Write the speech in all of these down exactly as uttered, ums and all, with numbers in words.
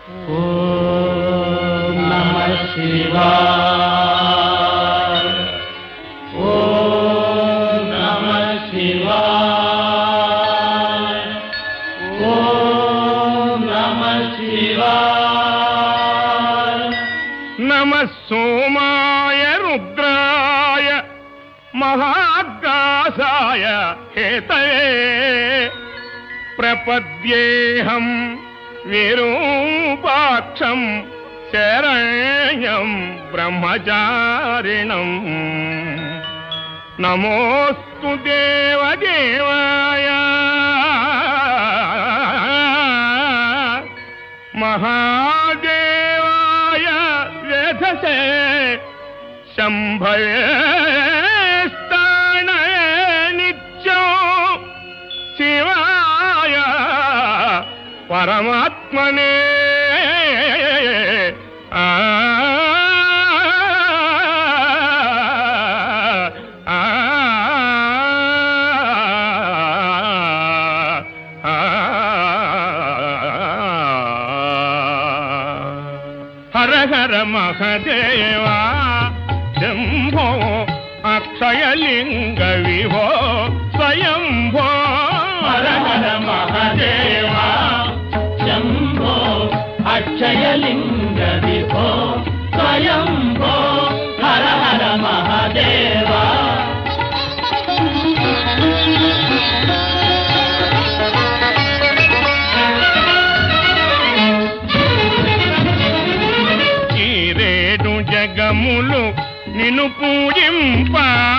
ఓం నమః శివాయ. ఓం నమః శివాయ. ఓం నమః శివాయ. నమః సోమాయ రుద్రాయ మహాకాశాయ హేతయే ప్రపద్యేహం విరూపాక్షం శరణ్యం బ్రహ్మచారిణం. నమోస్తు దేవదేవాయ మహాదేవాయ వేధసే శంభయే స్థానయే నిత్యం శివాయ పరమాత్మనే. ఆ హర హర మహదేవా శంభో అక్షయలింగ విభో స్వయంభో. హర హర మహదేవా శంభో అక్షయలింగ విభో స్వయంభో. హర హర మహదేవా. జగములు నిన్ను పూజింప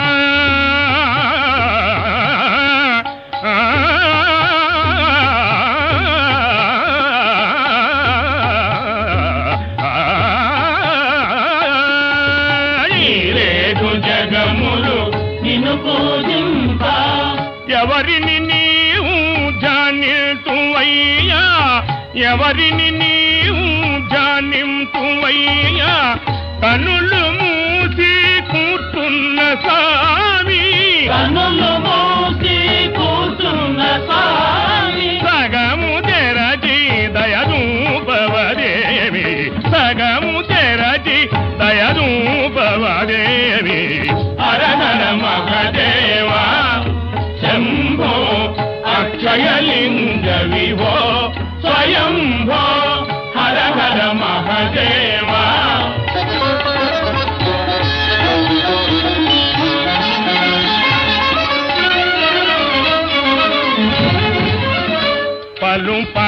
రేడు జగములు నిన్ను పూజింప. ఎవరిని నీవు జానితువయ్యా, ఎవరిని నీవు జానింతువయ్యా, కనులు మూసి కూర్చున్న స్వామి, కనులు మూసి కూర్చున్న స్వామి. సగము తెరచి దయదూపవదేవి, సగము తెరచి దయదూపవదేవి. హర హర మహదేవా శంభో అక్షయలింగ విభో స్వయంభో. హర హర మహదేవా. పలు